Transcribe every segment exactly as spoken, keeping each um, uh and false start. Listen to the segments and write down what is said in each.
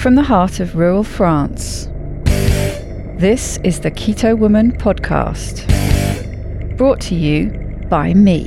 from the heart of rural France. This is the Keto Woman podcast, brought to you by me.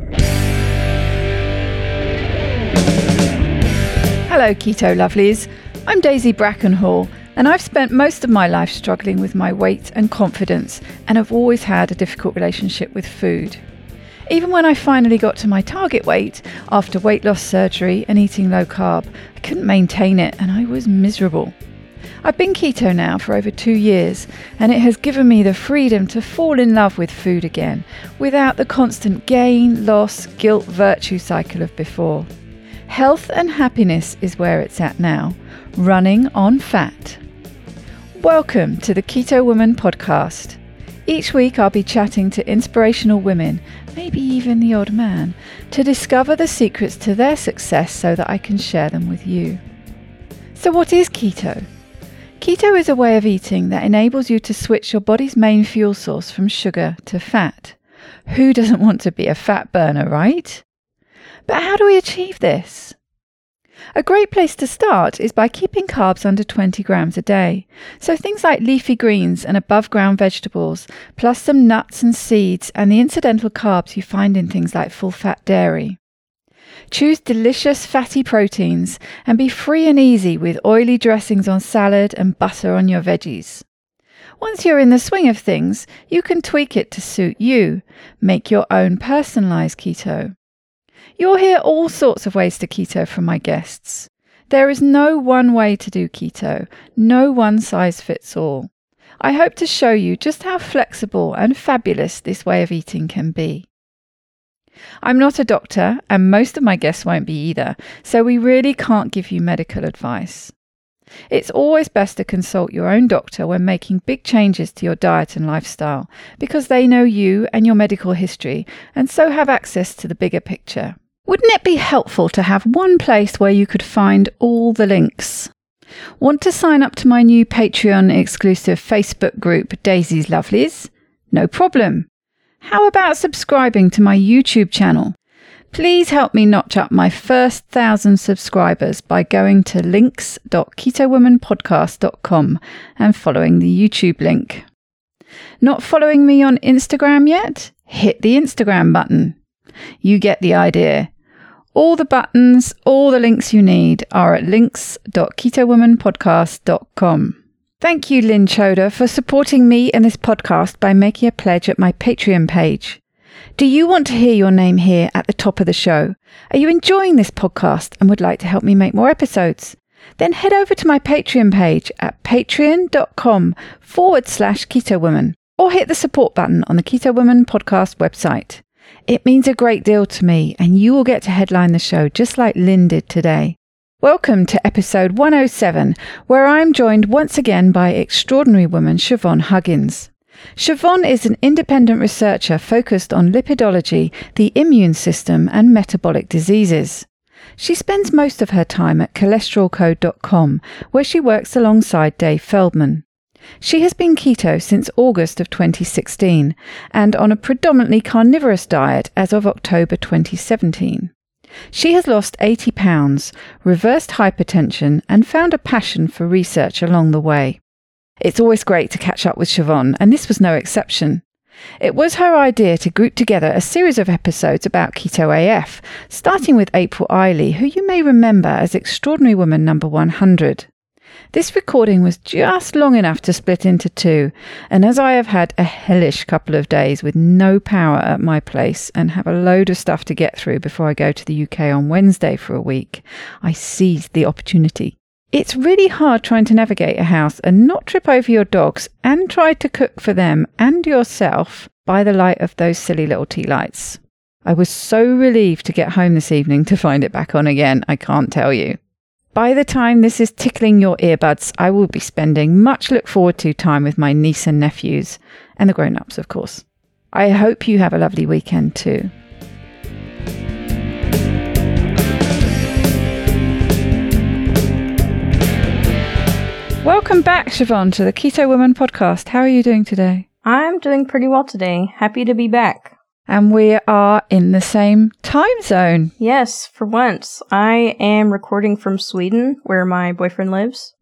Hello Keto Lovelies, I'm Daisy Brackenhall, and I've spent most of my life struggling with my weight and confidence, and have always had a difficult relationship with food. Even when I finally got to my target weight, after weight loss surgery and eating low carb, I couldn't maintain it and I was miserable. I've been keto now for over two years and it has given me the freedom to fall in love with food again, without the constant gain, loss, guilt, virtue cycle of before. Health and happiness is where it's at now, running on fat. Welcome to the Keto Woman podcast. Each week I'll be chatting to inspirational women, maybe even the odd man, to discover the secrets to their success so that I can share them with you. So what is keto? Keto is a way of eating that enables you to switch your body's main fuel source from sugar to fat. Who doesn't want to be a fat burner, right? But how do we achieve this? A great place to start is by keeping carbs under twenty grams a day. So things like leafy greens and above ground vegetables, plus some nuts and seeds and the incidental carbs you find in things like full fat dairy. Choose delicious fatty proteins and be free and easy with oily dressings on salad and butter on your veggies. Once you're in the swing of things, you can tweak it to suit you. Make your own personalized keto. You'll hear all sorts of ways to keto from my guests. There is no one way to do keto, no one size fits all. I hope to show you just how flexible and fabulous this way of eating can be. I'm not a doctor, and most of my guests won't be either, so we really can't give you medical advice. It's always best to consult your own doctor when making big changes to your diet and lifestyle, because they know you and your medical history, and so have access to the bigger picture. Wouldn't it be helpful to have one place where you could find all the links? Want to sign up to my new Patreon exclusive Facebook group, Daisy's Lovelies? No problem. How about subscribing to my YouTube channel? Please help me notch up my first thousand subscribers by going to links dot keto woman podcast dot com and following the YouTube link. Not following me on Instagram yet? Hit the Instagram button. You get the idea. All the buttons, all the links you need are at links dot keto woman podcast dot com. Thank you, Lynn Choda, for supporting me and this podcast by making a pledge at my Patreon page. Do you want to hear your name here at the top of the show? Are you enjoying this podcast and would like to help me make more episodes? Then head over to my Patreon page at patreon.com forward slash keto woman or hit the support button on the Keto Woman podcast website. It means a great deal to me and you will get to headline the show just like Lynn did today. Welcome to episode one oh seven, where I'm joined once again by extraordinary woman Siobhan Huggins. Siobhan is an independent researcher focused on lipidology, the immune system and metabolic diseases. She spends most of her time at cholesterol code dot com, where she works alongside Dave Feldman. She has been keto since August of twenty sixteen and on a predominantly carnivorous diet as of October twenty seventeen. She has lost eighty pounds, reversed hypertension and found a passion for research along the way. It's always great to catch up with Siobhan, and this was no exception. It was her idea to group together a series of episodes about Keto A F, starting with April Eiley, who you may remember as Extraordinary Woman number one hundred. This recording was just long enough to split into two, and as I have had a hellish couple of days with no power at my place and have a load of stuff to get through before I go to the U K on Wednesday for a week, I seized the opportunity. It's really hard trying to navigate a house and not trip over your dogs and try to cook for them and yourself by the light of those silly little tea lights. I was so relieved to get home this evening to find it back on again, I can't tell you. By the time this is tickling your earbuds, I will be spending much look forward to time with my niece and nephews, and the grown-ups, of course. I hope you have a lovely weekend too. Welcome back, Siobhan, to the Keto Woman podcast. How are you doing today? I'm doing pretty well today. Happy to be back. And we are in the same time zone. Yes, for once. I am recording from Sweden, where my boyfriend lives.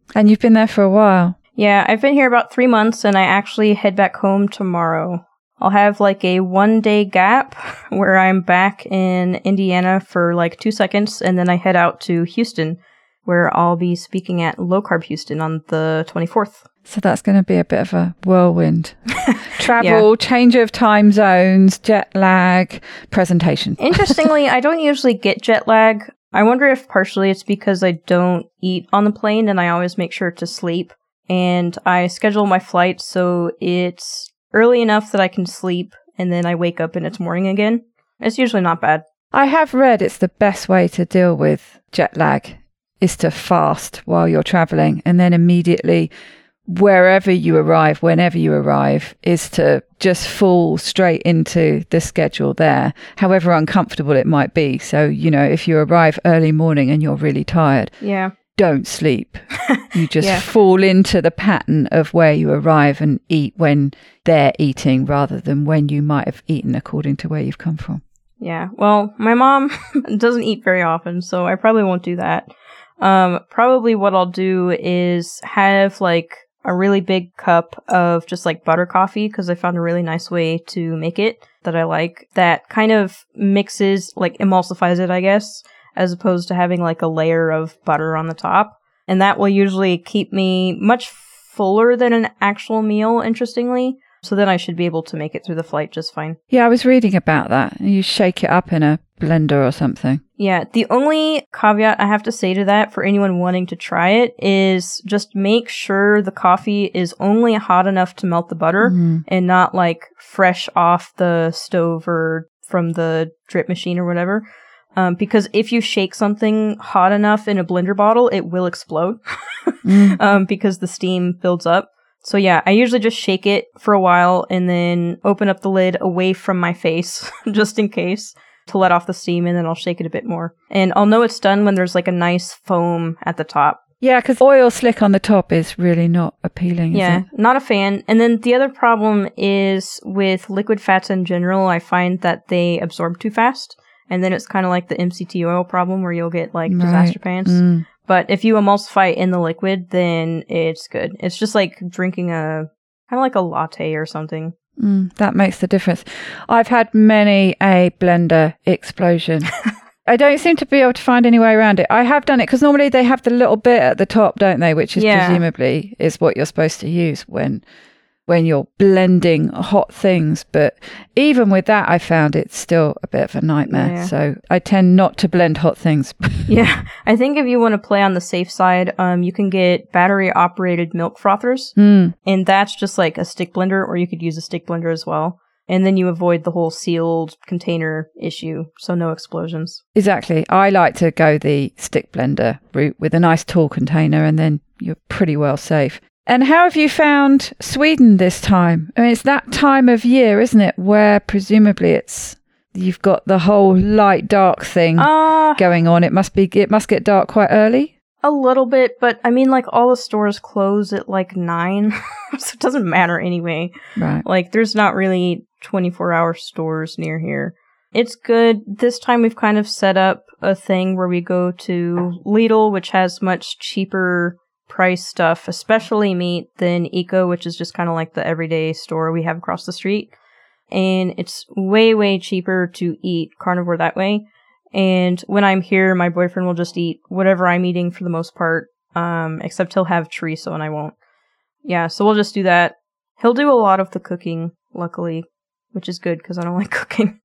And you've been there for a while. Yeah, I've been here about three months, and I actually head back home tomorrow. I'll have like a one-day gap where I'm back in Indiana for like two seconds, and then I head out to Houston, where I'll be speaking at Low Carb Houston on the twenty-fourth. So that's going to be a bit of a whirlwind. Travel, yeah. Change of time zones, jet lag, presentation. Interestingly, I don't usually get jet lag. I wonder if partially it's because I don't eat on the plane and I always make sure to sleep. And I schedule my flight so it's early enough that I can sleep and then I wake up and it's morning again. It's usually not bad. I have read it's the best way to deal with jet lag is to fast while you're traveling and then immediately wherever you arrive, whenever you arrive, is to just fall straight into the schedule there, however uncomfortable it might be. So, you know, if you arrive early morning and you're really tired, yeah, don't sleep. You just yeah. fall into the pattern of where you arrive and eat when they're eating rather than when you might have eaten according to where you've come from. Yeah, well, my mom doesn't eat very often, so I probably won't do that. Um, probably what I'll do is have like a really big cup of just like butter coffee because I found a really nice way to make it that I like that kind of mixes, like emulsifies it, I guess, as opposed to having like a layer of butter on the top. And that will usually keep me much fuller than an actual meal, interestingly. So then I should be able to make it through the flight just fine. Yeah, I was reading about that. You shake it up in a blender or something. Yeah, the only caveat I have to say to that for anyone wanting to try it is just make sure the coffee is only hot enough to melt the butter mm. and not like fresh off the stove or from the drip machine or whatever. Um, because if you shake something hot enough in a blender bottle, it will explode mm. um, because the steam builds up. So yeah, I usually just shake it for a while and then open up the lid away from my face just in case to let off the steam, and then I'll shake it a bit more. And I'll know it's done when there's like a nice foam at the top. Yeah, because oil slick on the top is really not appealing, is yeah, it? Not a fan. And then the other problem is with liquid fats in general, I find that they absorb too fast. And then it's kind of like the M C T oil problem where you'll get like right. disaster pants. Mm. But if you emulsify it in the liquid, then it's good. It's just like drinking a, kind of like a latte or something. Mm, that makes the difference. I've had many a blender explosion. I don't seem to be able to find any way around it. I have done it because normally they have the little bit at the top, don't they? Which is yeah. presumably is what you're supposed to use when when you're blending hot things. But even with that, I found it's still a bit of a nightmare. Yeah. So I tend not to blend hot things. Yeah. I think if you want to play on the safe side, um, you can get battery operated milk frothers. Mm. And that's just like a stick blender, or you could use a stick blender as well. And then you avoid the whole sealed container issue. So no explosions. Exactly. I like to go the stick blender route with a nice tall container, and then you're pretty well safe. And how have you found Sweden this time? I mean, it's that time of year, isn't it, where presumably it's you've got the whole light dark thing uh, going on. It must be it must get dark quite early. A little bit, but I mean, like all the stores close at like nine, so it doesn't matter anyway. Right. Like there's not really twenty-four hour stores near here. It's good. This time we've kind of set up a thing where we go to Lidl, which has much cheaper price stuff, especially meat, than Eco, which is just kind of like the everyday store we have across the street. And it's way, way cheaper to eat carnivore that way. And when I'm here, my boyfriend will just eat whatever I'm eating for the most part, um, except he'll have chorizo and I won't. Yeah, so we'll just do that. He'll do a lot of the cooking, luckily, which is good because I don't like cooking.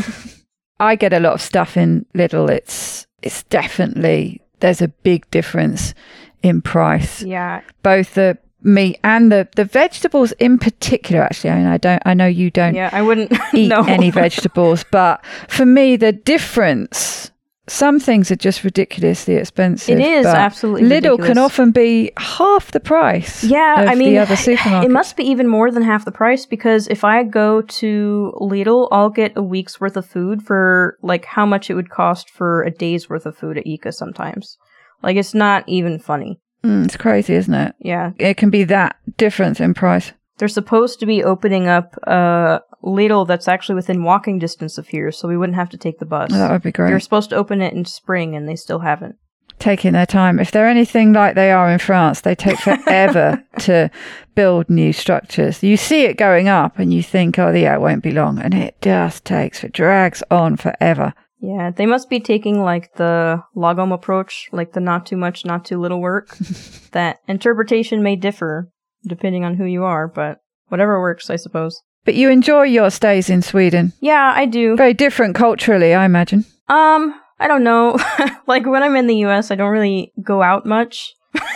I get a lot of stuff in Lidl. It's it's definitely, there's a big difference in price. Yeah. Both the meat and the, the vegetables in particular, actually. I mean, I don't, I know you don't yeah, I wouldn't eat no. any vegetables, but for me, the difference, some things are just ridiculously expensive. It is absolutely Lidl ridiculous. can often be half the price yeah, of I mean, the other supermarkets. It must be even more than half the price because if I go to Lidl, I'll get a week's worth of food for like how much it would cost for a day's worth of food at Ica sometimes. Like, it's not even funny. Mm, it's crazy, isn't it? Yeah. It can be that difference in price. They're supposed to be opening up a Lidl that's actually within walking distance of here, so we wouldn't have to take the bus. Oh, that would be great. They're supposed to open it in spring, and they still haven't. taking their time. If they're anything like they are in France, they take forever to build new structures. You see it going up and you think, oh, yeah, it won't be long. And it just takes, it drags on forever. Yeah, they must be taking like the Lagom approach, like the not too much, not too little work. That interpretation may differ depending on who you are, but whatever works, I suppose. But you enjoy your stays in Sweden? Yeah, I do. Very different culturally, I imagine. Um, I don't know. Like when I'm in the U S, I don't really go out much.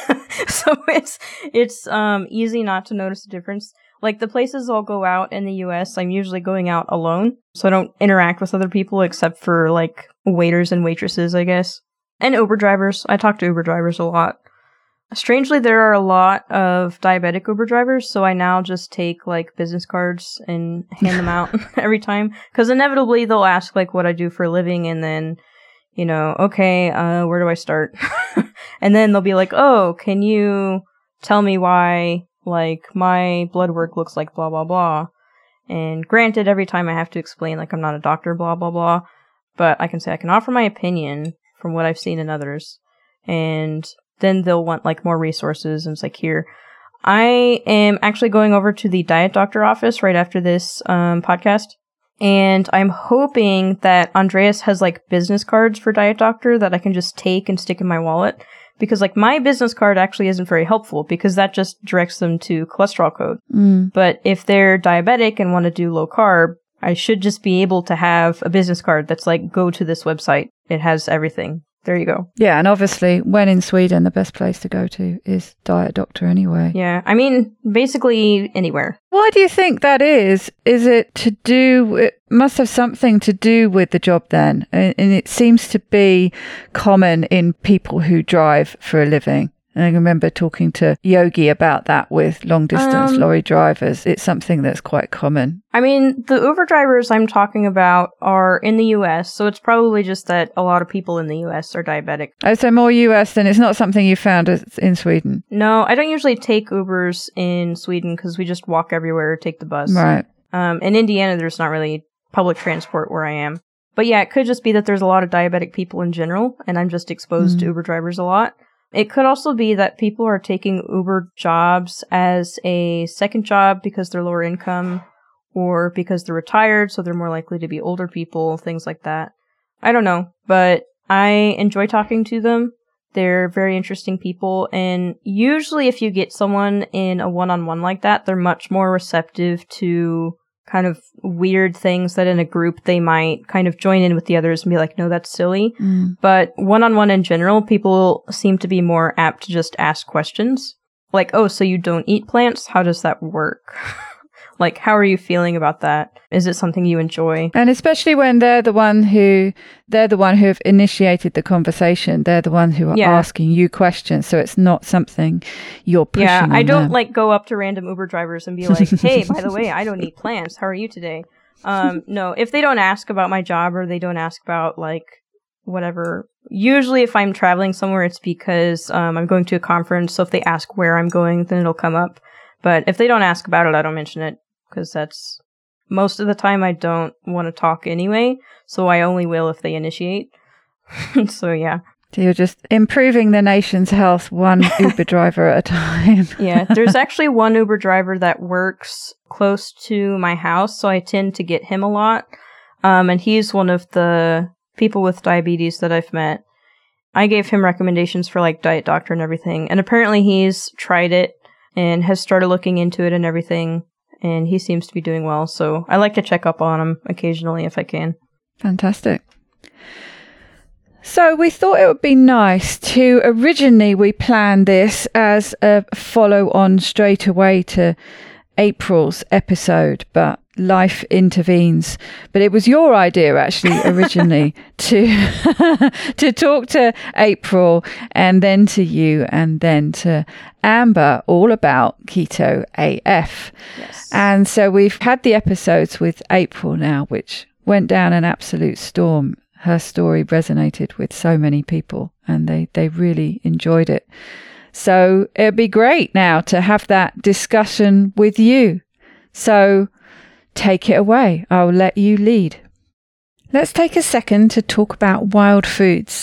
So it's it's um easy not to notice a difference. Like the places I'll go out in the U S, I'm usually going out alone. So I don't interact with other people except for like waiters and waitresses, I guess. And Uber drivers. I talk to Uber drivers a lot. Strangely, there are a lot of diabetic Uber drivers, so I now just take like business cards and hand them out every time. Because inevitably they'll ask like what I do for a living, and then, you know, okay, uh, where do I start? And then they'll be like, oh, can you tell me why like my blood work looks like blah blah blah? And granted, every time I have to explain like I'm not a doctor, blah blah blah, but I can say I can offer my opinion from what I've seen in others. And then they'll want like more resources, and it's like, here, I am actually going over to the Diet Doctor office right after this um, podcast, and I'm hoping that Andreas has like business cards for Diet Doctor that I can just take and stick in my wallet, because like my business card actually isn't very helpful because that just directs them to cholesterol code. Mm. But if they're diabetic and want to do low carb, I should just be able to have a business card that's like, go to this website. It has everything. There you go. Yeah, and obviously, when in Sweden, the best place to go to is Diet Doctor anyway. Yeah, I mean, basically anywhere. Why do you think that is? Is it to do, it must have something to do with the job then. And it seems to be common in people who drive for a living. And I remember talking to Yogi about that with long-distance um, lorry drivers. It's something that's quite common. I mean, the Uber drivers I'm talking about are in the U S, so it's probably just that a lot of people in the U S are diabetic. Oh, so more U S than it's not something you found in Sweden? No, I don't usually take Ubers in Sweden because we just walk everywhere or take the bus. Right. Um, in Indiana, there's not really public transport where I am. But yeah, it could just be that there's a lot of diabetic people in general, and I'm just exposed mm. to Uber drivers a lot. It could also be that people are taking Uber jobs as a second job because they're lower income, or because they're retired, so they're more likely to be older people, things like that. I don't know, but I enjoy talking to them. They're very interesting people, and usually if you get someone in a one-on-one like that, they're much more receptive to kind of weird things that in a group they might kind of join in with the others and be like, no, that's silly. Mm. But one-on-one in general, people seem to be more apt to just ask questions. Like, oh, so you don't eat plants? How does that work? Like, how are you feeling about that? Is it something you enjoy? And especially when they're the one who, they're the one who have initiated the conversation. They're the one who are yeah. asking you questions. So it's not something you're pushing Yeah, I on don't them. like go up to random Uber drivers and be like, hey, by the way, I don't eat plants. How are you today? Um, no, if they don't ask about my job or they don't ask about like whatever. Usually if I'm traveling somewhere, it's because um, I'm going to a conference. So if they ask where I'm going, then it'll come up. But if they don't ask about it, I don't mention it. Because that's, most of the time I don't want to talk anyway, so I only will if they initiate. So yeah. So you're just improving the nation's health one Uber driver at a time. Yeah, there's actually one Uber driver that works close to my house, so I tend to get him a lot. Um, and he's one of the people with diabetes that I've met. I gave him recommendations for like Diet Doctor and everything, and apparently he's tried it and has started looking into it and everything. And he seems to be doing well, so I like to check up on him occasionally if I can. Fantastic. So we thought it would be nice to, originally we planned this as a follow-on straight away to April's episode, but life intervenes. But it was your idea actually originally to to talk to April and then to you and then to Amber all about Keto A F. Yes. And so we've had the episodes with April now, which went down an absolute storm. Her story resonated with so many people and they, they really enjoyed it. So it'd be great now to have that discussion with you. So take it away. I'll let you lead. Let's take a second to talk about Wild Foods.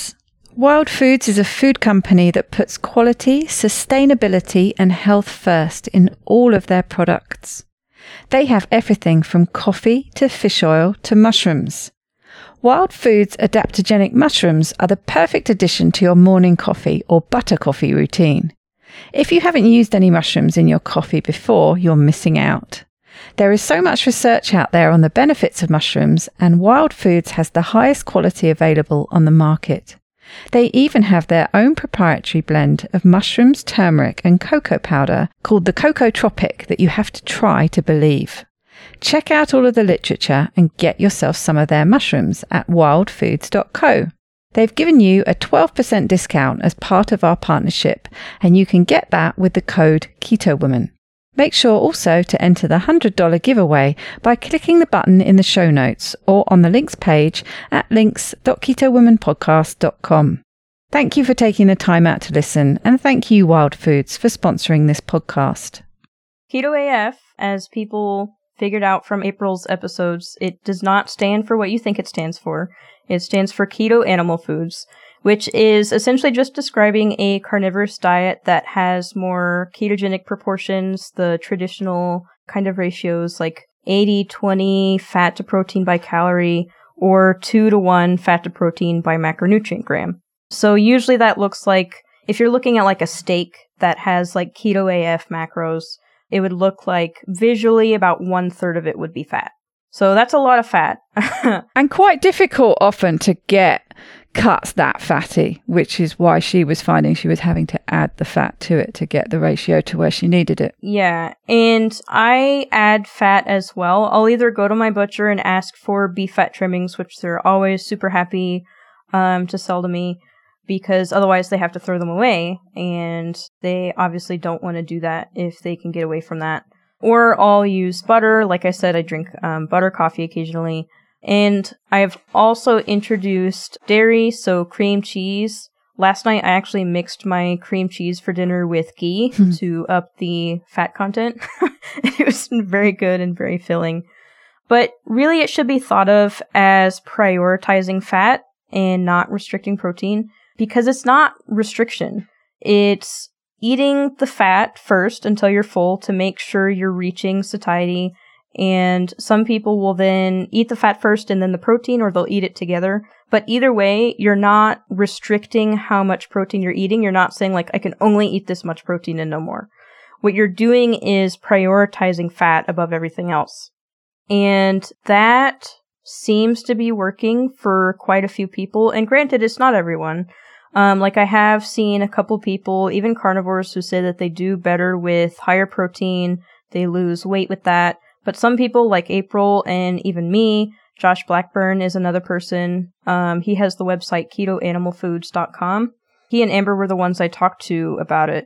Wild Foods is a food company that puts quality, sustainability and health first in all of their products. They have everything from coffee to fish oil to mushrooms. Wild Foods adaptogenic mushrooms are the perfect addition to your morning coffee or butter coffee routine. If you haven't used any mushrooms in your coffee before, you're missing out. There is so much research out there on the benefits of mushrooms, and Wild Foods has the highest quality available on the market. They even have their own proprietary blend of mushrooms, turmeric and cocoa powder called the Cocoa Tropic that you have to try to believe. Check out all of the literature and get yourself some of their mushrooms at wild foods dot co. They've given you a twelve percent discount as part of our partnership, and you can get that with the code KetoWoman. Make sure also to enter the one hundred dollars giveaway by clicking the button in the show notes or on the links page at links dot keto woman podcast dot com. Thank you for taking the time out to listen, and thank you, Wild Foods, for sponsoring this podcast. Keto A F, as people figured out from April's episodes, it does not stand for what you think it stands for. It stands for Keto Animal Foods, which is essentially just describing a carnivorous diet that has more ketogenic proportions, the traditional kind of ratios like eighty twenty fat to protein by calorie or two to one fat to protein by macronutrient gram. So usually that looks like, if you're looking at like a steak that has like Keto A F macros, it would look like visually about one third of it would be fat. So that's a lot of fat. And quite difficult often to get cuts that fatty, which is why she was finding she was having to add the fat to it to get the ratio to where she needed it. Yeah, and I add fat as well. I'll either go to my butcher and ask for beef fat trimmings, which they're always super happy um, to sell to me, because otherwise they have to throw them away, and they obviously don't want to do that if they can get away from that. Or I'll use butter. Like I said, I drink um, butter coffee occasionally. And I've also introduced dairy, so cream cheese. Last night, I actually mixed my cream cheese for dinner with ghee to up the fat content. It was very good and very filling. But really, it should be thought of as prioritizing fat and not restricting protein, because it's not restriction. It's eating the fat first until you're full to make sure you're reaching satiety. And some people will then eat the fat first and then the protein, or they'll eat it together. But either way, you're not restricting how much protein you're eating. You're not saying, like, I can only eat this much protein and no more. What you're doing is prioritizing fat above everything else. And that seems to be working for quite a few people. And granted, it's not everyone. Um, like, I have seen a couple people, even carnivores, who say that they do better with higher protein. They lose weight with that. But some people, like April and even me, Josh Blackburn is another person. Um, he has the website keto animal foods dot com. He and Amber were the ones I talked to about it.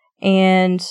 And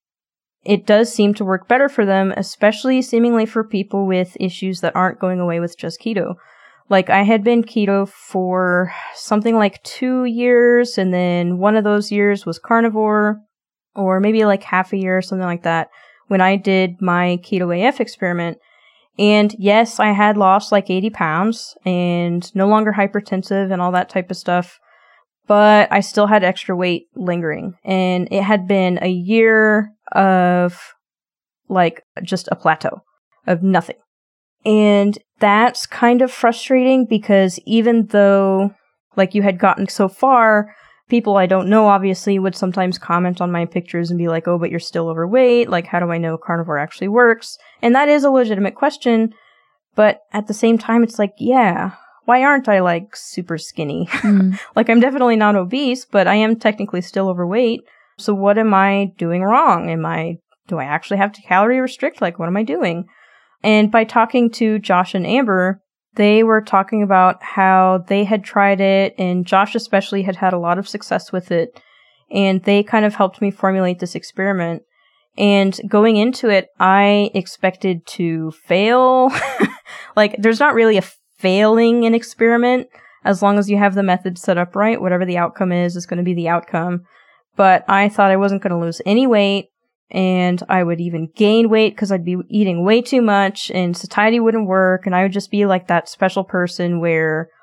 it does seem to work better for them, especially seemingly for people with issues that aren't going away with just keto. Like, I had been keto for something like two years, and then one of those years was carnivore, or maybe like half a year or something like that, when I did my Keto A F experiment. And yes, I had lost like eighty pounds and no longer hypertensive and all that type of stuff, but I still had extra weight lingering. And it had been a year of like just a plateau of nothing. And that's kind of frustrating, because even though like you had gotten so far, people I don't know obviously would sometimes comment on my pictures and be like, oh, but you're still overweight. Like, how do I know carnivore actually works? And that is a legitimate question. But at the same time, it's like, yeah, why aren't I like super skinny? Mm. Like, I'm definitely not obese, but I am technically still overweight. So what am I doing wrong? Am I, do I actually have to calorie restrict? Like, what am I doing? And by talking to Josh and Amber, they were talking about how they had tried it, and Josh especially had had a lot of success with it. And they kind of helped me formulate this experiment. And going into it, I expected to fail. Like, there's not really a failing an experiment. As long as you have the method set up right, whatever the outcome is, is going to be the outcome. But I thought I wasn't going to lose any weight, and I would even gain weight because I'd be eating way too much, and satiety wouldn't work, and I would just be like that special person where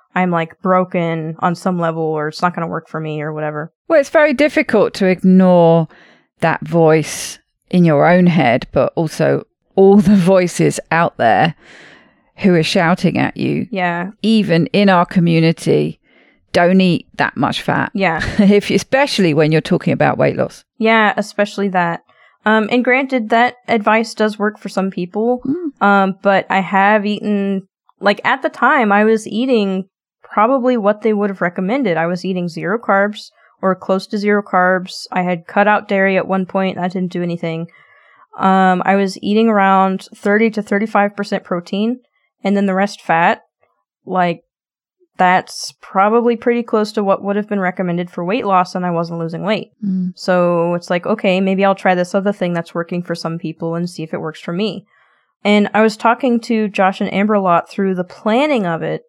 I'm like broken on some level or it's not going to work for me or whatever. Well, it's very difficult to ignore that voice in your own head, but also all the voices out there who are shouting at you. Yeah. Even in our community, don't eat that much fat. Yeah. if especially when you're talking about weight loss. Yeah, especially that. Um, and granted, that advice does work for some people. Mm. Um, but I have eaten, like at the time, I was eating probably what they would have recommended. I was eating zero carbs or close to zero carbs. I had cut out dairy at one point. That didn't do anything. Um, I was eating around thirty to thirty-five percent protein and then the rest fat. Like, that's probably pretty close to what would have been recommended for weight loss, and I wasn't losing weight. Mm. So it's like, okay, maybe I'll try this other thing that's working for some people and see if it works for me. And I was talking to Josh and Amber a lot through the planning of it,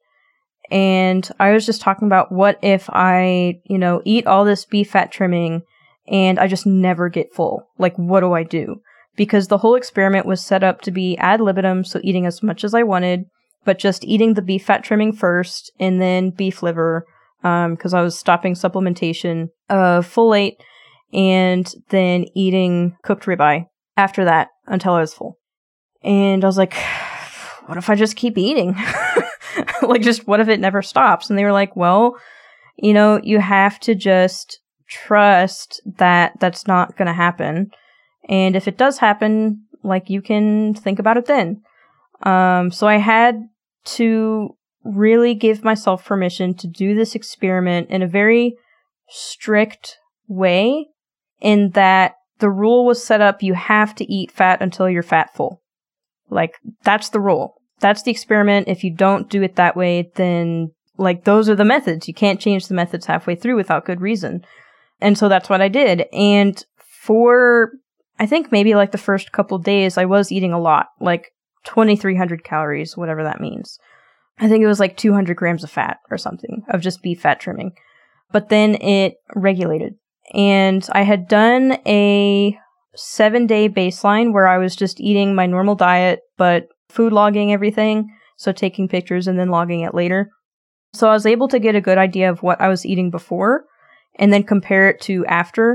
and I was just talking about what if I, you know, eat all this beef fat trimming and I just never get full? Like, what do I do? Because the whole experiment was set up to be ad libitum, so eating as much as I wanted, but just eating the beef fat trimming first and then beef liver, um, because I was stopping supplementation of folate and then eating cooked ribeye after that until I was full. And I was like, what if I just keep eating? Like, just what if it never stops? And they were like, well, you know, you have to just trust that that's not going to happen. And if it does happen, like, you can think about it then. Um, so I had to really give myself permission to do this experiment in a very strict way, in that the rule was set up, you have to eat fat until you're fat full. Like, that's the rule. That's the experiment. If you don't do it that way, then, like, those are the methods. You can't change the methods halfway through without good reason. And so that's what I did. And for, I think maybe like the first couple days, I was eating a lot, like twenty-three hundred calories, whatever that means. I think it was like two hundred grams of fat or something of just beef fat trimming. But then it regulated. And I had done a seven day baseline where I was just eating my normal diet, but food logging everything. So taking pictures and then logging it later. So I was able to get a good idea of what I was eating before and then compare it to after.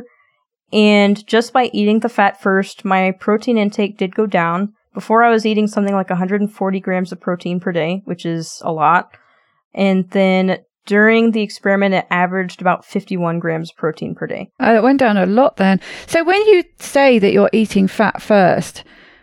And just by eating the fat first, my protein intake did go down. Before, I was eating something like one hundred forty grams of protein per day, which is a lot. And then during the experiment, it averaged about fifty-one grams of protein per day. Oh, it went down a lot then. So when you say that you're eating fat first,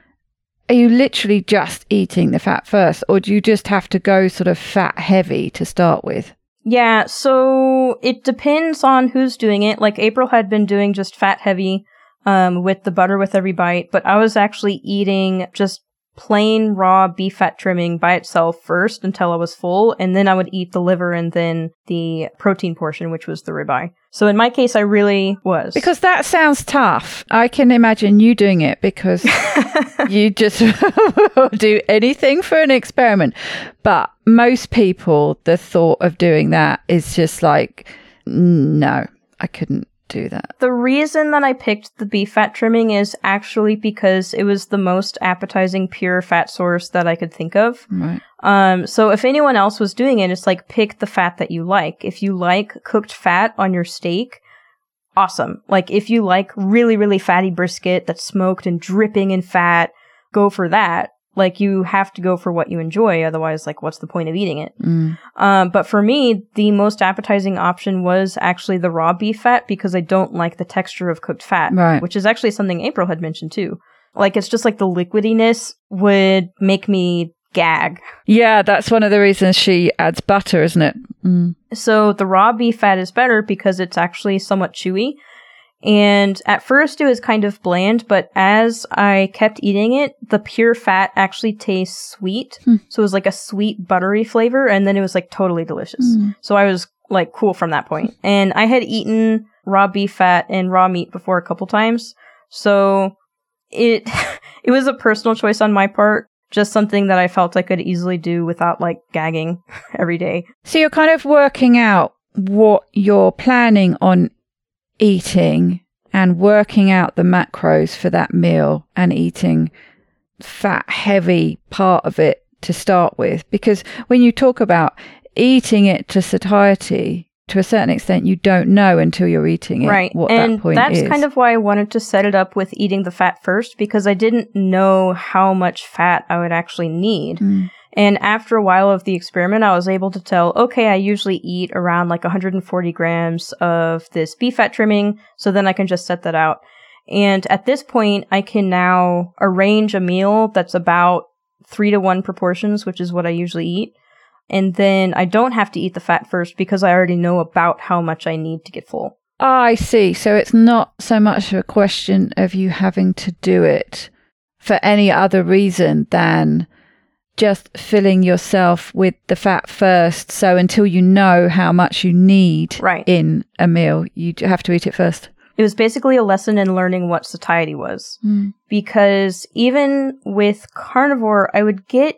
are you literally just eating the fat first, or do you just have to go sort of fat heavy to start with? Yeah, so it depends on who's doing it. Like, April had been doing just fat heavy um, with the butter with every bite, but I was actually eating just plain raw beef fat trimming by itself first until I was full, and then I would eat the liver and then the protein portion, which was the ribeye. So in my case, I really was. Because that sounds tough. I can imagine you doing it because you just will do anything for an experiment. But most people, the thought of doing that is just like, no, I couldn't do that. The reason that I picked the beef fat trimming is actually because it was the most appetizing pure fat source that I could think of. Right. Um, so if anyone else was doing it, it's like, pick the fat that you like. If you like cooked fat on your steak, awesome. Like, if you like really, really fatty brisket that's smoked and dripping in fat, go for that. Like, you have to go for what you enjoy. Otherwise, like, what's the point of eating it? Mm. Um, but for me, the most appetizing option was actually the raw beef fat, because I don't like the texture of cooked fat, right. Which is actually something April had mentioned too. Like, it's just like the liquidiness would make me gag. Yeah, that's one of the reasons she adds butter, isn't it? Mm. So the raw beef fat is better because it's actually somewhat chewy. And at first it was kind of bland, but as I kept eating it, the pure fat actually tastes sweet. Mm. So it was like a sweet, buttery flavor, and then it was like totally delicious. Mm. So I was like cool from that point. And I had eaten raw beef fat and raw meat before a couple times. So it it was a personal choice on my part. Just something that I felt I could easily do without like gagging every day. So you're kind of working out what you're planning on eating and working out the macros for that meal and eating fat heavy part of it to start with. Because when you talk about eating it to satiety, to a certain extent, you don't know until you're eating it right. what and that point that's is. kind of why I wanted to set it up with eating the fat first, because I didn't know how much fat I would actually need. Mm. And after a while of the experiment, I was able to tell, okay, I usually eat around like one hundred forty grams of this beef fat trimming, so then I can just set that out. And at this point, I can now arrange a meal that's about three to one proportions, which is what I usually eat. And then I don't have to eat the fat first because I already know about how much I need to get full. Ah, I see. So it's not so much a question of you having to do it for any other reason than just filling yourself with the fat first. So until you know how much you need right. in a meal, you have to eat it first. It was basically a lesson in learning what satiety was. Mm. Because even with carnivore, I would get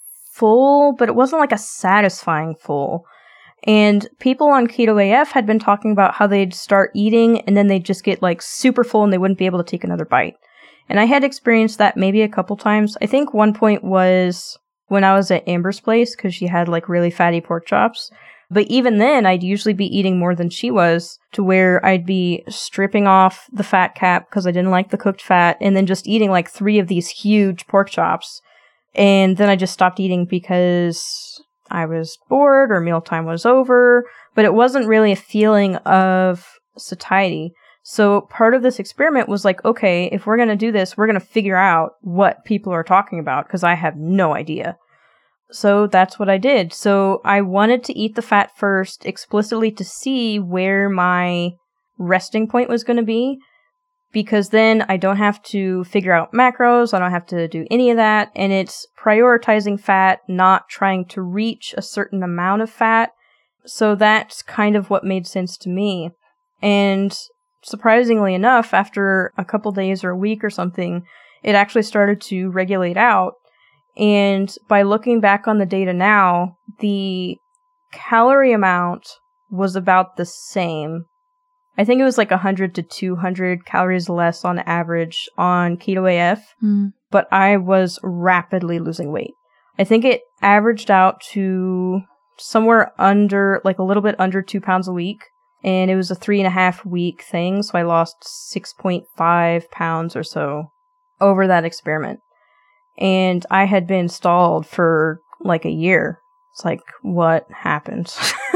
full, but it wasn't like a satisfying full. And people on Keto A F had been talking about how they'd start eating and then they'd just get like super full and they wouldn't be able to take another bite. And I had experienced that maybe a couple times. I think one point was when I was at Amber's place because she had like really fatty pork chops. But even then, I'd usually be eating more than she was, to where I'd be stripping off the fat cap because I didn't like the cooked fat, and then just eating like three of these huge pork chops. And then I just stopped eating because I was bored or mealtime was over, but it wasn't really a feeling of satiety. So part of this experiment was like, okay, if we're going to do this, we're going to figure out what people are talking about because I have no idea. So that's what I did. So I wanted to eat the fat first explicitly to see where my resting point was going to be, because then I don't have to figure out macros. I don't have to do any of that. And it's prioritizing fat, not trying to reach a certain amount of fat. So that's kind of what made sense to me. And surprisingly enough, after a couple days or a week or something, it actually started to regulate out. And by looking back on the data now, the calorie amount was about the same. I think it was like one hundred to two hundred calories less on average on Keto A F, mm. but I was rapidly losing weight. I think it averaged out to somewhere under, like a little bit under two pounds a week. And it was a three and a half week thing, so I lost six point five pounds or so over that experiment. And I had been stalled for like a year. It's like, what happened?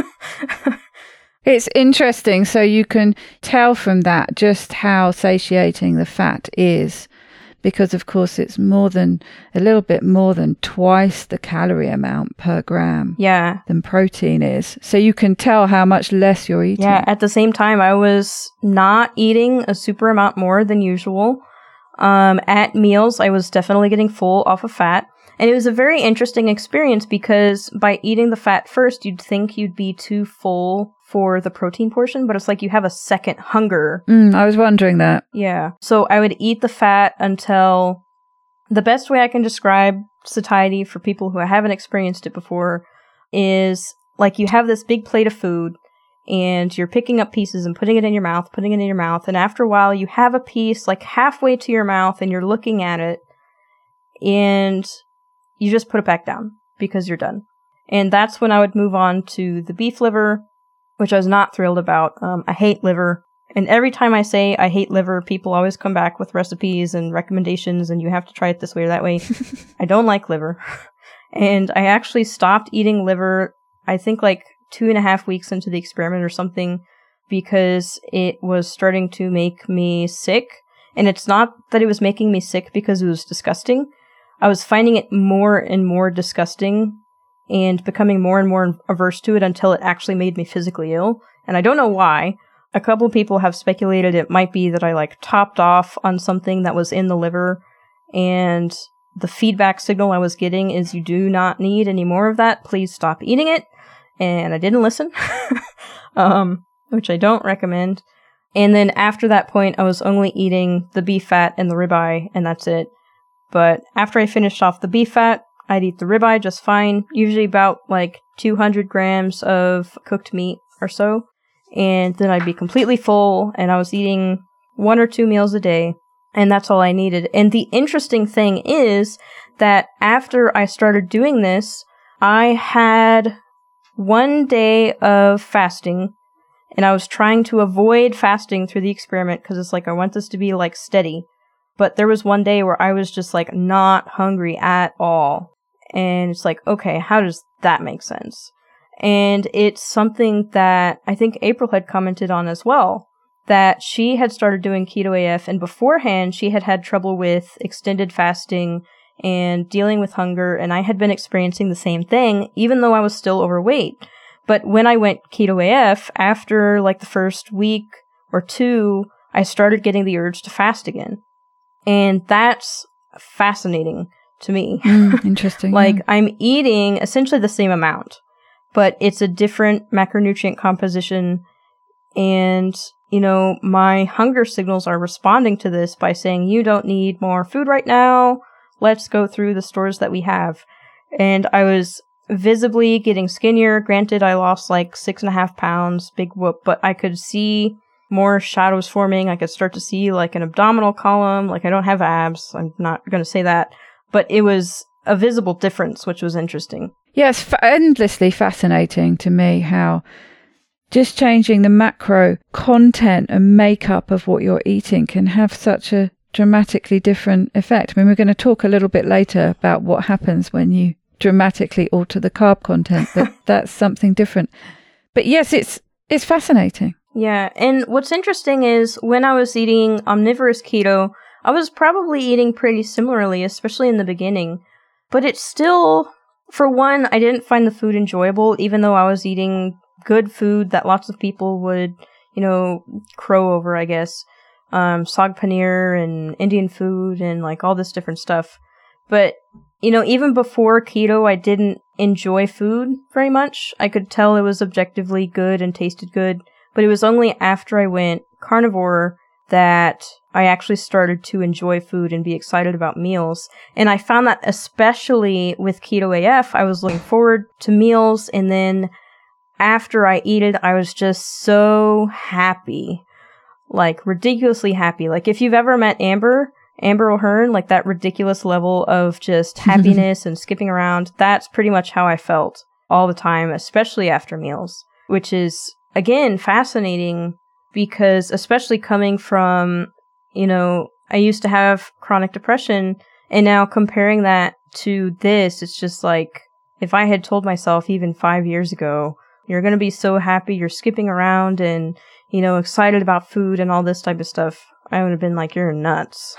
It's interesting. So you can tell from that just how satiating the fat is, because of course it's more than a little bit more than twice the calorie amount per gram yeah. than protein is. So you can tell how much less you're eating. Yeah, at the same time, I was not eating a super amount more than usual. Um, at meals, I was definitely getting full off of fat. And it was a very interesting experience because by eating the fat first, you'd think you'd be too full for the protein portion, but it's like you have a second hunger. Mm, I was wondering that. Yeah. So I would eat the fat until the best way I can describe satiety for people who haven't experienced it before is like you have this big plate of food and you're picking up pieces and putting it in your mouth, putting it in your mouth. And after a while, you have a piece like halfway to your mouth and you're looking at it and you just put it back down because you're done. And that's when I would move on to the beef liver, which I was not thrilled about. Um, I hate liver. And every time I say I hate liver, people always come back with recipes and recommendations and you have to try it this way or that way. I don't like liver. And I actually stopped eating liver, I think like two and a half weeks into the experiment or something, because it was starting to make me sick. And it's not that it was making me sick because it was disgusting. I was finding it more and more disgusting and becoming more and more averse to it until it actually made me physically ill. And I don't know why. A couple people have speculated it might be that I like topped off on something that was in the liver, and the feedback signal I was getting is you do not need any more of that. Please stop eating it. And I didn't listen, um, which I don't recommend. And then after that point, I was only eating the beef fat and the ribeye, and that's it. But after I finished off the beef fat, I'd eat the ribeye just fine, usually about like two hundred grams of cooked meat or so. And then I'd be completely full, and I was eating one or two meals a day, and that's all I needed. And the interesting thing is that after I started doing this, I had one day of fasting, and I was trying to avoid fasting through the experiment because it's like I want this to be like steady. But there was one day where I was just like not hungry at all. And it's like, okay, how does that make sense? And it's something that I think April had commented on as well, that she had started doing Keto A F, and beforehand she had had trouble with extended fasting and dealing with hunger, and I had been experiencing the same thing, even though I was still overweight. But when I went Keto A F, after like the first week or two, I started getting the urge to fast again. And that's fascinating to me. Mm, interesting. Like, yeah. I'm eating essentially the same amount, but it's a different macronutrient composition. And, you know, my hunger signals are responding to this by saying, you don't need more food right now. Let's go through the stores that we have. And I was visibly getting skinnier. Granted, I lost like six and a half pounds, big whoop, but I could see more shadows forming. I could start to see like an abdominal column. Like, I don't have abs. I'm not going to say that. But it was a visible difference, which was interesting. Yeah, it's fa- endlessly fascinating to me how just changing the macro content and makeup of what you're eating can have such a dramatically different effect. I mean, we're going to talk a little bit later about what happens when you dramatically alter the carb content, but that's something different. But yes, it's it's fascinating. Yeah, and what's interesting is when I was eating omnivorous keto, I was probably eating pretty similarly, especially in the beginning. But it's still, for one, I didn't find the food enjoyable, even though I was eating good food that lots of people would, you know, crow over, I guess. Um, sag paneer and Indian food and like all this different stuff. But, you know, even before keto, I didn't enjoy food very much. I could tell it was objectively good and tasted good. But it was only after I went carnivore that I actually started to enjoy food and be excited about meals. And I found that especially with Keto A F, I was looking forward to meals. And then after I eat it, I was just so happy. Like, ridiculously happy. Like, if you've ever met Amber, Amber O'Hearn, like that ridiculous level of just happiness and skipping around, that's pretty much how I felt all the time, especially after meals, which is, again, fascinating because especially coming from, you know, I used to have chronic depression, and now comparing that to this, it's just like, if I had told myself even five years ago, you're going to be so happy, you're skipping around and, you know, excited about food and all this type of stuff, I would have been like, you're nuts.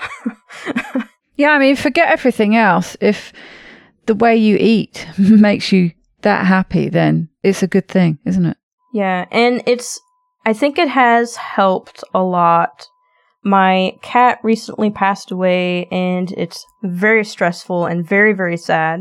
Yeah, I mean, forget everything else. If the way you eat makes you that happy, then it's a good thing, isn't it? Yeah, and it's, I think it has helped a lot. My cat recently passed away, and it's very stressful and very, very sad.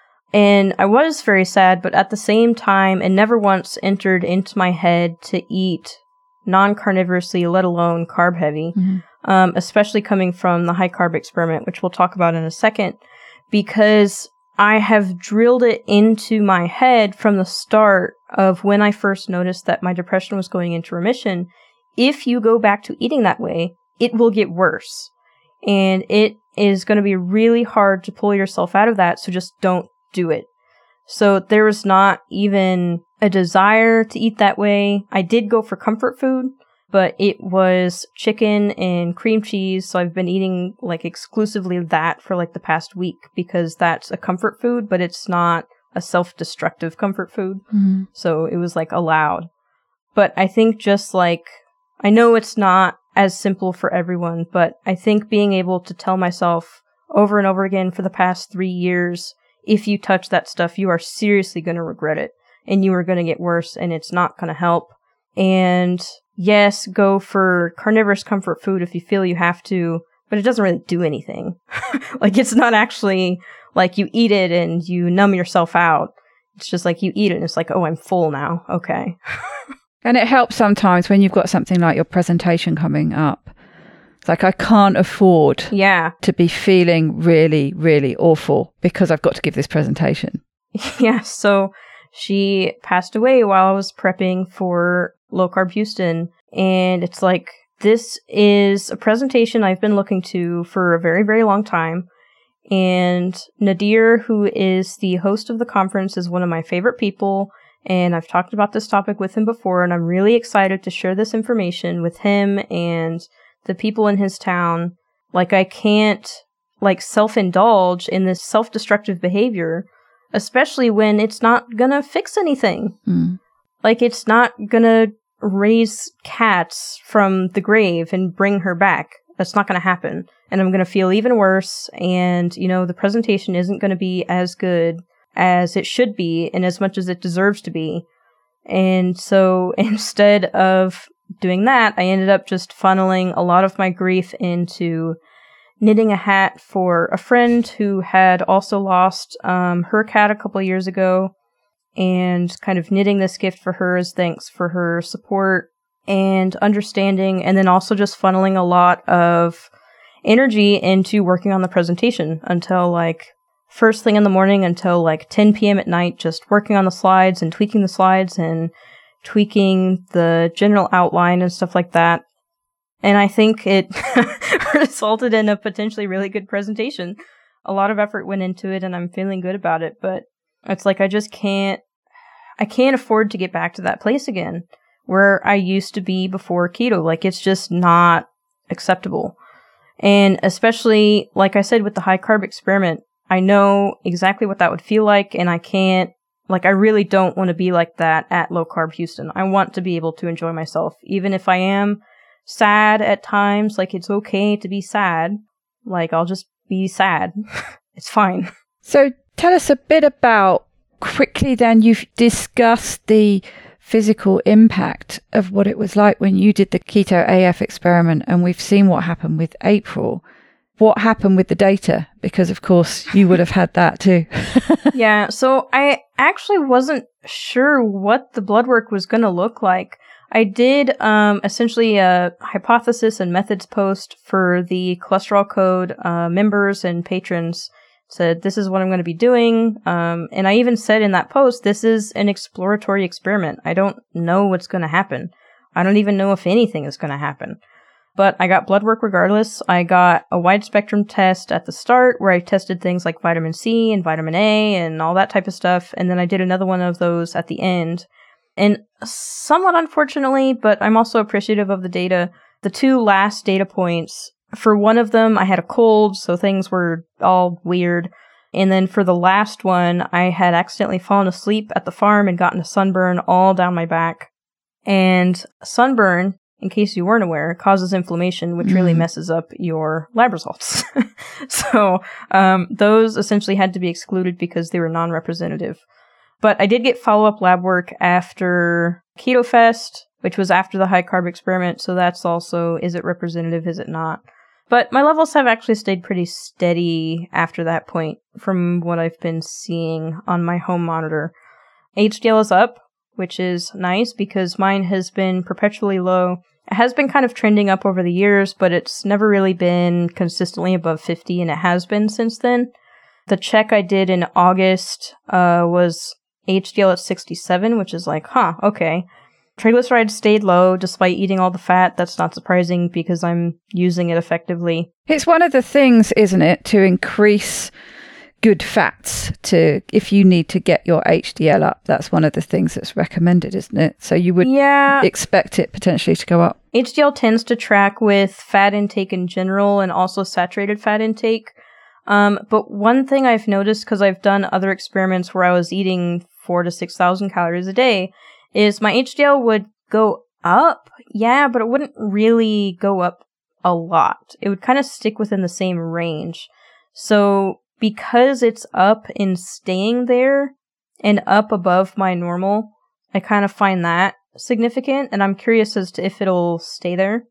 And I was very sad, but at the same time, it never once entered into my head to eat non-carnivorously, let alone carb-heavy, mm-hmm. um, especially coming from the high-carb experiment, which we'll talk about in a second, because I have drilled it into my head from the start of when I first noticed that my depression was going into remission. If you go back to eating that way, it will get worse. And it is going to be really hard to pull yourself out of that, so just don't do it. So there was not even a desire to eat that way. I did go for comfort food, but it was chicken and cream cheese. So I've been eating like exclusively that for like the past week because that's a comfort food, but it's not a self-destructive comfort food. Mm-hmm. So it was like allowed. But I think just like, I know it's not as simple for everyone, but I think being able to tell myself over and over again for the past three years, if you touch that stuff, you are seriously going to regret it and you are going to get worse and it's not going to help. And yes, go for carnivorous comfort food if you feel you have to, but it doesn't really do anything. Like, it's not actually like you eat it and you numb yourself out. It's just like you eat it and it's like, oh, I'm full now. Okay. And it helps sometimes when you've got something like your presentation coming up. It's like, I can't afford yeah. to be feeling really, really awful because I've got to give this presentation. Yeah, so she passed away while I was prepping for Low Carb Houston. And it's like, this is a presentation I've been looking to for a very, very long time. And Nadir, who is the host of the conference, is one of my favorite people. And I've talked about this topic with him before, and I'm really excited to share this information with him and the people in his town. Like, I can't, like, self-indulge in this self-destructive behavior, especially when it's not gonna fix anything. Mm. Like, it's not gonna raise cats from the grave and bring her back. That's not gonna happen. And I'm gonna feel even worse, and, you know, the presentation isn't gonna be as good as it should be, and as much as it deserves to be. And so, instead of doing that, I ended up just funneling a lot of my grief into knitting a hat for a friend who had also lost um, her cat a couple years ago, and kind of knitting this gift for her as thanks for her support and understanding, and then also just funneling a lot of energy into working on the presentation until like first thing in the morning until like ten p.m. at night, just working on the slides and tweaking the slides and tweaking the general outline and stuff like that. And I think it resulted in a potentially really good presentation. A lot of effort went into it, and I'm feeling good about it, but it's like I just can't, I can't afford to get back to that place again where I used to be before keto. Like, it's just not acceptable. And especially, like I said, with the high carb experiment, I know exactly what that would feel like, and I can't, like, I really don't want to be like that at Low Carb Houston. I want to be able to enjoy myself, even if I am sad at times. Like, it's okay to be sad. Like, I'll just be sad. It's fine. So tell us a bit about, quickly then, you've discussed the physical impact of what it was like when you did the Keto A F experiment, and we've seen what happened with April. What happened with the data? Because, of course, you would have had that too. Yeah, so I actually wasn't sure what the blood work was going to look like. I did um, essentially a hypothesis and methods post for the Cholesterol Code uh, members and patrons. Said, this is what I'm going to be doing. Um, and I even said in that post, this is an exploratory experiment. I don't know what's going to happen. I don't even know if anything is going to happen. But I got blood work regardless. I got a wide spectrum test at the start where I tested things like vitamin C and vitamin A and all that type of stuff. And then I did another one of those at the end. And somewhat unfortunately, but I'm also appreciative of the data, the two last data points, for one of them, I had a cold, so things were all weird. And then for the last one, I had accidentally fallen asleep at the farm and gotten a sunburn all down my back. And sunburn, in case you weren't aware, causes inflammation, which mm. really messes up your lab results. So um, those essentially had to be excluded because they were non-representative. But I did get follow-up lab work after Keto Fest, which was after the high-carb experiment, so that's also, is it representative, is it not? But my levels have actually stayed pretty steady after that point from what I've been seeing on my home monitor. H D L is up, which is nice because mine has been perpetually low. It has been kind of trending up over the years, but it's never really been consistently above fifty, and it has been since then. The check I did in August uh, was H D L at sixty-seven, which is like, huh, okay. Triglycerides stayed low despite eating all the fat. That's not surprising because I'm using it effectively. It's one of the things, isn't it, to increase good fats to, if you need to get your H D L up, that's one of the things that's recommended, isn't it? So you would yeah. expect it potentially to go up. H D L tends to track with fat intake in general and also saturated fat intake. Um, but one thing I've noticed, because I've done other experiments where I was eating four to six thousand calories a day, is my H D L would go up, yeah, but it wouldn't really go up a lot. It would kind of stick within the same range. So because it's up and staying there and up above my normal, I kind of find that significant, and I'm curious as to if it'll stay there.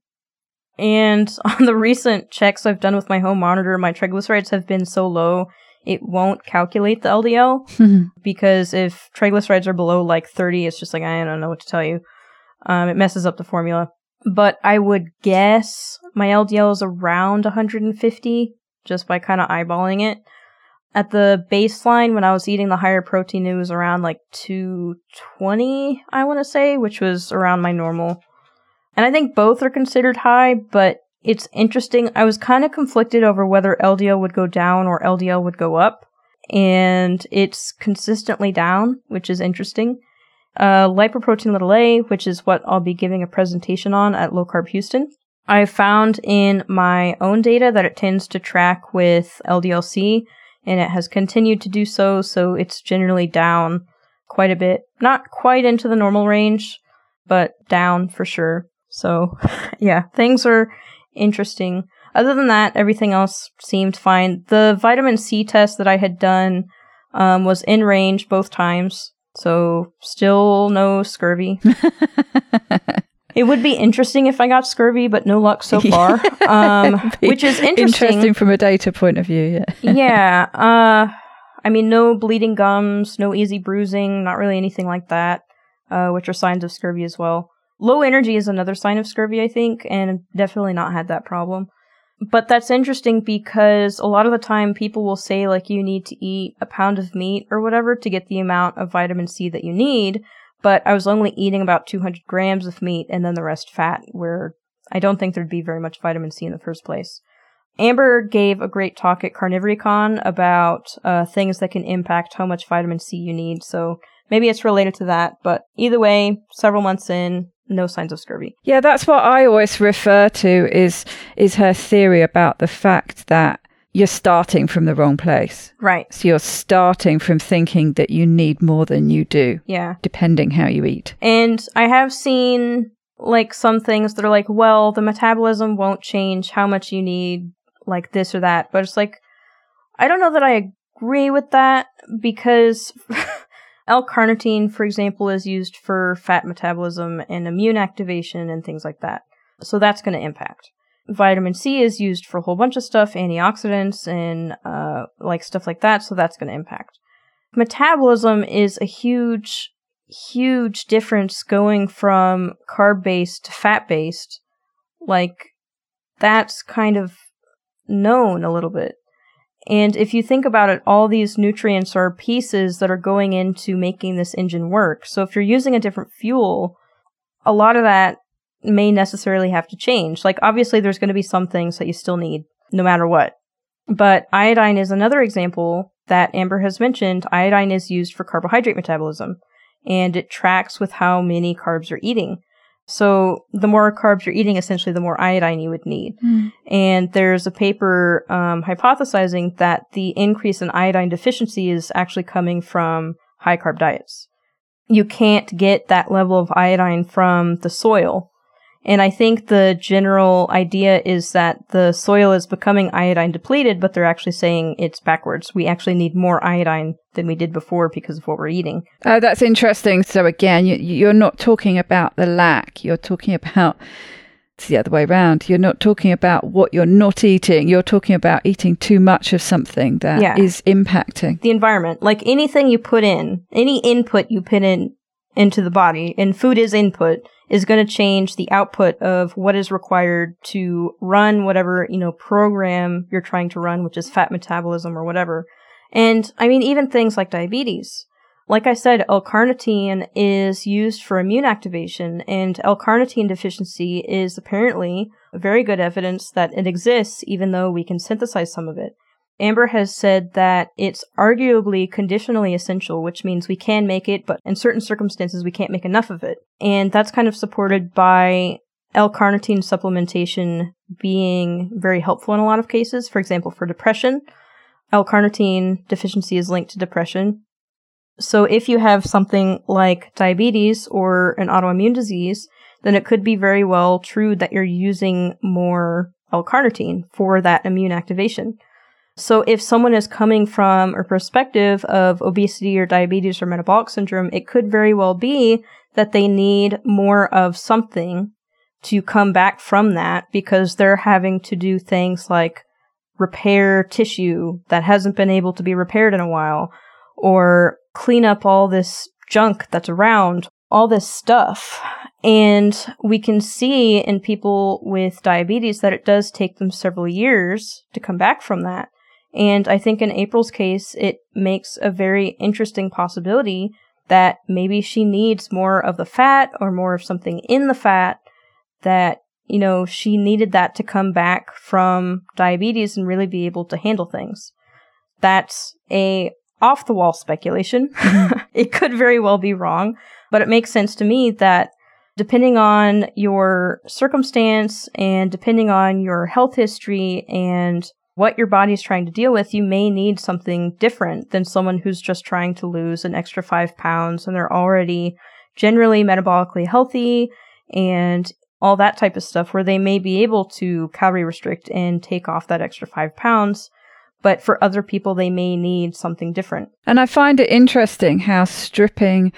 And on the recent checks I've done with my home monitor, my triglycerides have been so low, it won't calculate the L D L, because if triglycerides are below like thirty, it's just like, I don't know what to tell you. Um, it messes up the formula. But I would guess my L D L is around one hundred fifty, just by kind of eyeballing it. At the baseline, when I was eating the higher protein, it was around like two twenty, I want to say, which was around my normal. And I think both are considered high, but it's interesting. I was kind of conflicted over whether L D L would go down or L D L would go up. And it's consistently down, which is interesting. uh, lipoprotein little a, which is what I'll be giving a presentation on at Low Carb Houston. I found in my own data that it tends to track with L D L C, and it has continued to do so, so it's generally down quite a bit. Not quite into the normal range, but down for sure. So, yeah, things are interesting. Other than that, everything else seemed fine. The vitamin C test that I had done um, was in range both times, so still no scurvy. It would be interesting if I got scurvy, but no luck so far, um, which is interesting. Interesting from a data point of view, yeah. Yeah. Uh, I mean, no bleeding gums, no easy bruising, not really anything like that, uh, which are signs of scurvy as well. Low energy is another sign of scurvy, I think, and definitely not had that problem. But that's interesting because a lot of the time people will say, like, you need to eat a pound of meat or whatever to get the amount of vitamin C that you need. But I was only eating about two hundred grams of meat and then the rest fat, where I don't think there'd be very much vitamin C in the first place. Amber gave a great talk at CarnivoryCon about uh, things that can impact how much vitamin C you need. So maybe it's related to that. But either way, several months in, no signs of scurvy. Yeah, that's what I always refer to is is her theory about the fact that you're starting from the wrong place. Right. So you're starting from thinking that you need more than you do. Yeah. Depending how you eat. And I have seen like some things that are like, well, the metabolism won't change how much you need, like this or that. But it's like, I don't know that I agree with that because L-carnitine, for example, is used for fat metabolism and immune activation and things like that. So that's going to impact. Vitamin C is used for a whole bunch of stuff, antioxidants and uh, like stuff like that, so that's going to impact. Metabolism is a huge, huge difference going from carb-based to fat-based. Like, that's kind of known a little bit. And if you think about it, all these nutrients are pieces that are going into making this engine work. So if you're using a different fuel, a lot of that may necessarily have to change. Like, obviously, there's going to be some things that you still need, no matter what. But iodine is another example that Amber has mentioned. Iodine is used for carbohydrate metabolism, and it tracks with how many carbs you're eating. So the more carbs you're eating, essentially, the more iodine you would need. Mm. And there's a paper um, hypothesizing that the increase in iodine deficiency is actually coming from high-carb diets. You can't get that level of iodine from the soil. And I think the general idea is that the soil is becoming iodine depleted, but they're actually saying it's backwards. We actually need more iodine than we did before because of what we're eating. Oh, that's interesting. So again, you, you're not talking about the lack. You're talking about, it's the other way around. You're not talking about what you're not eating. You're talking about eating too much of something that yeah. is impacting the environment. Like anything you put in, any input you put in into the body, and food is input, is going to change the output of what is required to run whatever, you know, program you're trying to run, which is fat metabolism or whatever. And I mean, even things like diabetes. Like I said, L-carnitine is used for immune activation, and L-carnitine deficiency is apparently very good evidence that it exists, even though we can synthesize some of it. Amber has said that it's arguably conditionally essential, which means we can make it, but in certain circumstances we can't make enough of it. And that's kind of supported by L-carnitine supplementation being very helpful in a lot of cases. For example, for depression, L-carnitine deficiency is linked to depression. So if you have something like diabetes or an autoimmune disease, then it could be very well true that you're using more L-carnitine for that immune activation. So if someone is coming from a perspective of obesity or diabetes or metabolic syndrome, it could very well be that they need more of something to come back from that because they're having to do things like repair tissue that hasn't been able to be repaired in a while, or clean up all this junk that's around, all this stuff. And we can see in people with diabetes that it does take them several years to come back from that. And I think in April's case, it makes a very interesting possibility that maybe she needs more of the fat or more of something in the fat, that, you know, she needed that to come back from diabetes and really be able to handle things. That's a off-the-wall speculation. It could very well be wrong. But it makes sense to me that depending on your circumstance and depending on your health history and what your body is trying to deal with, you may need something different than someone who's just trying to lose an extra five pounds and they're already generally metabolically healthy and all that type of stuff, where they may be able to calorie restrict and take off that extra five pounds. But for other people, they may need something different. And I find it interesting how stripping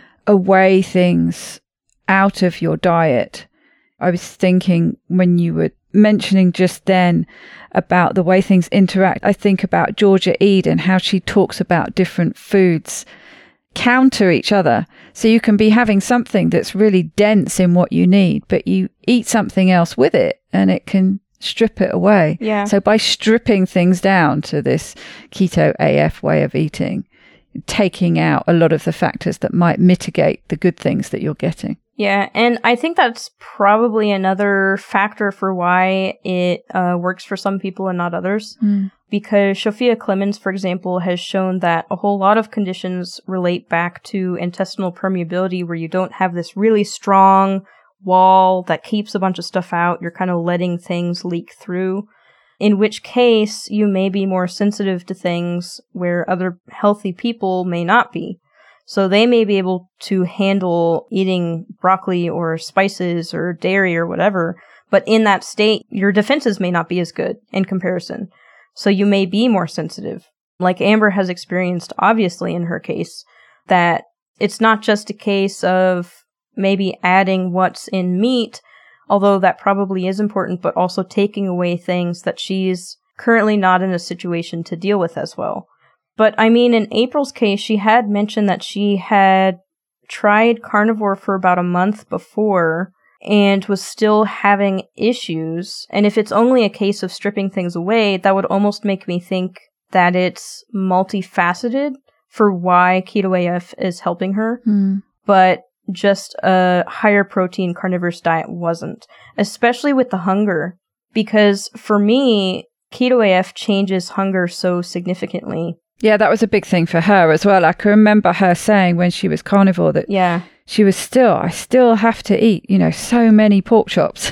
away things out of your diet, I was thinking when you were mentioning just then about the way things interact, I think about Georgia Eden, how she talks about different foods counter each other. So you can be having something that's really dense in what you need, but you eat something else with it and it can strip it away. Yeah. So by stripping things down to this keto A F way of eating, taking out a lot of the factors that might mitigate the good things that you're getting. Yeah, and I think that's probably another factor for why it uh, works for some people and not others. Mm. Because Sophia Clemens, for example, has shown that a whole lot of conditions relate back to intestinal permeability, where you don't have this really strong wall that keeps a bunch of stuff out. You're kind of letting things leak through, in which case you may be more sensitive to things where other healthy people may not be. So they may be able to handle eating broccoli or spices or dairy or whatever, but in that state, your defenses may not be as good in comparison. So you may be more sensitive. Like Amber has experienced, obviously, in her case, that it's not just a case of maybe adding what's in meat, although that probably is important, but also taking away things that she's currently not in a situation to deal with as well. But I mean, in April's case, she had mentioned that she had tried carnivore for about a month before and was still having issues. And if it's only a case of stripping things away, that would almost make me think that it's multifaceted for why Keto A F is helping her. Mm. But just a higher protein carnivorous diet wasn't, especially with the hunger. Because for me, Keto A F changes hunger so significantly. Yeah, that was a big thing for her as well. I can remember her saying when she was carnivore that yeah. she was still, I still have to eat, you know, so many pork chops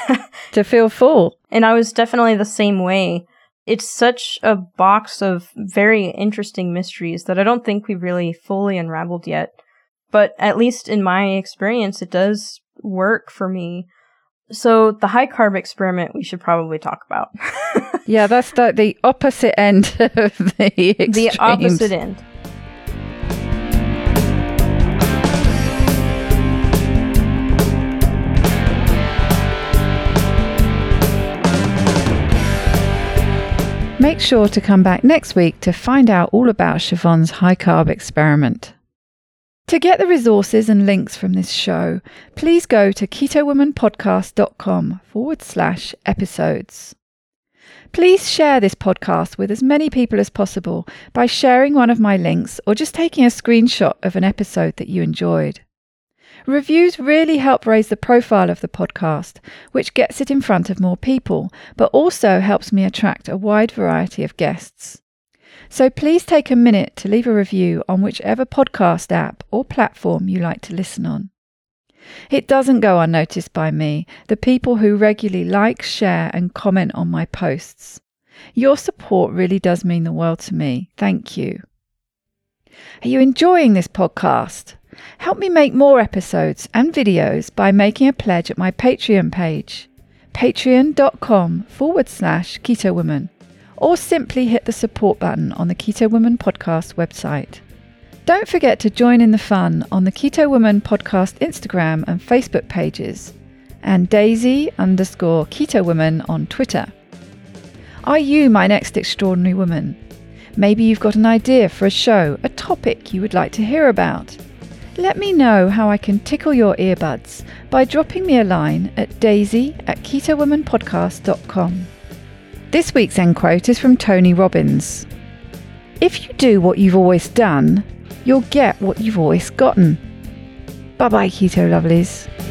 to feel full. And I was definitely the same way. It's such a box of very interesting mysteries that I don't think we've really fully unraveled yet. But at least in my experience, it does work for me. So the high carb experiment we should probably talk about. Yeah, that's the, the opposite end of the extremes. The opposite end. Make sure to come back next week to find out all about Siobhan's high carb experiment. To get the resources and links from this show, please go to ketowomanpodcast.com forward slash episodes. Please share this podcast with as many people as possible by sharing one of my links or just taking a screenshot of an episode that you enjoyed. Reviews really help raise the profile of the podcast, which gets it in front of more people, but also helps me attract a wide variety of guests. So please take a minute to leave a review on whichever podcast app or platform you like to listen on. It doesn't go unnoticed by me, the people who regularly like, share and comment on my posts. Your support really does mean the world to me. Thank you. Are you enjoying this podcast? Help me make more episodes and videos by making a pledge at my Patreon page, patreon.com forward slash Keto Woman. Or simply hit the support button on the Keto Woman Podcast website. Don't forget to join in the fun on the Keto Woman Podcast Instagram and Facebook pages, and Daisy underscore Keto Woman on Twitter. Are you my next extraordinary woman? Maybe you've got an idea for a show, a topic you would like to hear about. Let me know how I can tickle your earbuds by dropping me a line at daisy at ketowomanpodcast dot com. This week's end quote is from Tony Robbins. If you do what you've always done, you'll get what you've always gotten. Bye bye, Keto Lovelies.